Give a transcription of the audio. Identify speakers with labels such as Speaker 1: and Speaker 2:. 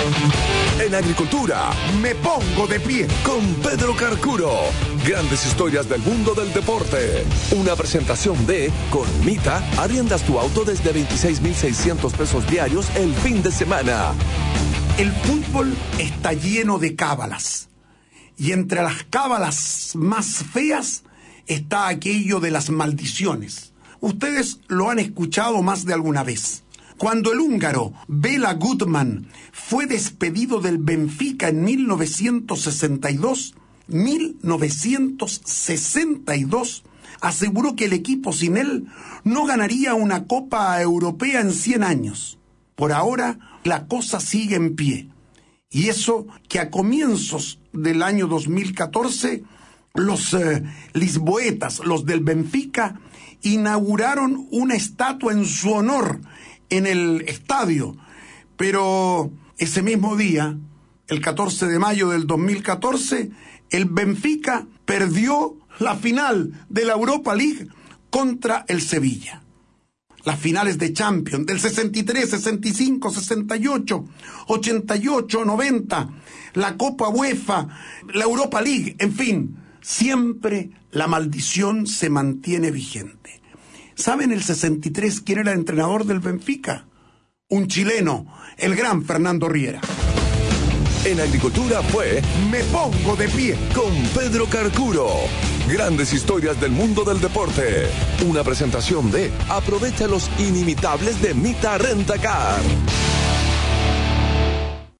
Speaker 1: En agricultura, me pongo de pie con Pedro Carcuro. Grandes historias del mundo del deporte. Una presentación de Colmita. Arriendas tu auto desde 26,600 pesos diarios el fin de semana.
Speaker 2: El fútbol está lleno de cábalas. Y entre las cábalas más feas está aquello de las maldiciones. Ustedes lo han escuchado más de alguna vez. Cuando el húngaro Béla Guttmann fue despedido del Benfica en 1962, aseguró que el equipo sin él no ganaría una Copa Europea en 100 años. Por ahora, la cosa sigue en pie. Y eso que a comienzos del año 2014, los lisboetas, los del Benfica, inauguraron una estatua en su honor en el estadio, pero ese mismo día, el 14 de mayo del 2014, el Benfica perdió la final de la Europa League contra el Sevilla. Las finales de Champions del 63, 65, 68, 88, 90, la Copa UEFA, la Europa League, en fin, siempre la maldición se mantiene vigente. ¿Saben el 63 quién era el entrenador del Benfica? Un chileno, el gran Fernando Riera.
Speaker 1: En agricultura fue Me Pongo de Pie con Pedro Carcuro. Grandes historias del mundo del deporte. Una presentación de Aprovecha los inimitables de Mita Rentacar.